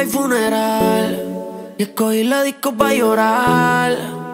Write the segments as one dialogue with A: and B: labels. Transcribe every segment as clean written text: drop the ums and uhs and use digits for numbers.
A: funeral y escogí la disco pa' llorar.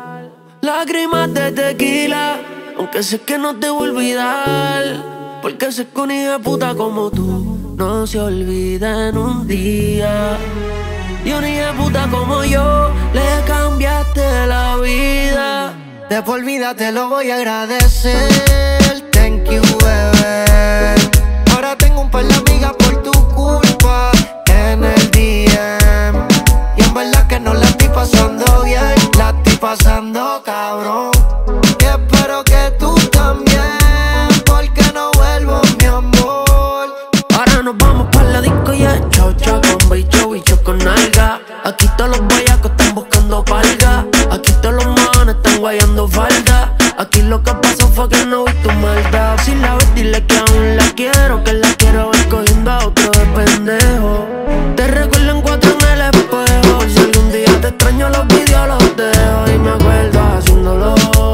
A: Lágrimas de tequila, aunque sé que no te voy a olvidar, porque sé que una hija de puta como tú no se olvida en un día. Y una hija de puta como yo le cambiaste la vida.
B: De por vida te lo voy a agradecer. Thank you, bebé. Ahora tengo un par de amigas por tu culpa en el DM. Y en verdad que no la estoy pasando bien, la estoy pasando cabrón. Y espero que tú también, porque no vuelvo, mi amor.
A: Ahora nos vamos pa' la disco y es chocha con bicho con nalga. Aquí todos los bellacos están buscando palga. Aquí todos los manes están guayando falda. Aquí lo que pasó fue que no vi tu maldad. Si la ves, dile que aún la quiero, que la quiero ver cogiendo a otro de pendejo. Te recuerdo en cuatro en el espejo. Si algún día te extraño, los videos los dejo. Y me acuerdo haciéndolo,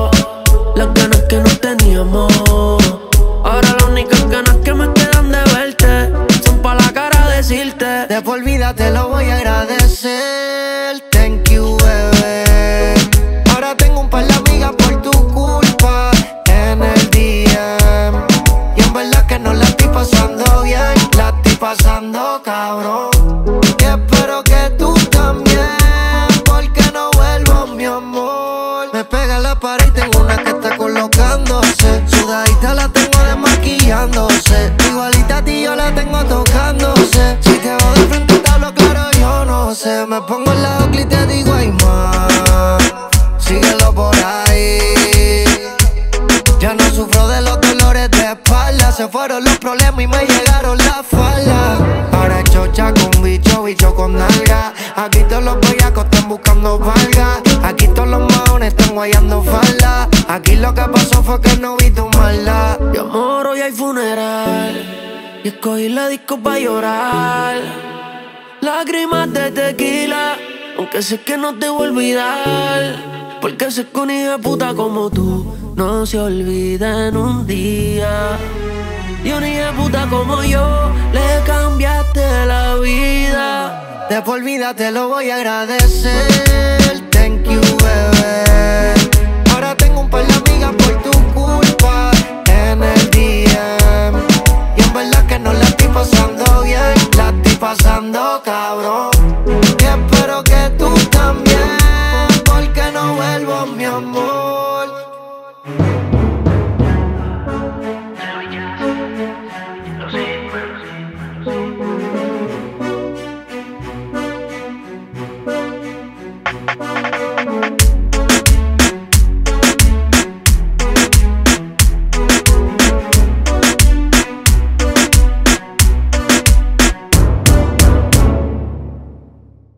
A: las ganas que no teníamos. Ahora las únicas ganas que me quedan de verte son pa' la cara decirte.
B: De por vida te lo voy a agradecer. Thank you, bebé. Ahora tengo un par de amigas por tu culpa en el DM. Y en verdad que no la estoy pasando bien, la estoy pasando cabrón. Y espero que tú también, porque no vuelvo, mi amor. Me pega la pared y tengo una que está colocándose. Sudadita la tengo desmaquillándose. Igualita a ti yo la tengo tocándose. Si te veo de frente te hablo claro, yo no sé. Me pongo en la Oakley y te digo ay más. Síguelo por ahí. Ya no sufro de los dolores de espalda. Se fueron los problemas y me llegaron las faldas. Ahora es chocha con bicho con nalga. Aquí todos los bellacos están buscando valga. Aquí todos los maones están guayando falda. Aquí lo que pasó fue que no vi tu maldad.
A: Mi amor, hoy hay funeral y escogí la disco pa' llorar. Lágrimas de tequila, aunque sé que no te voy a olvidar, porque sé que una hija de puta como tú no se olvida en un día. Y una hija de puta como yo le cambiaste la vida.
B: De por vida te lo voy a agradecer. Thank you, bebé. Ahora tengo un par de amigas por tu culpa en el DM. Y en verdad que no la estoy pasando bien, la estoy pasando cabrón. Y espero que tú también, porque no vuelvo, mi amor.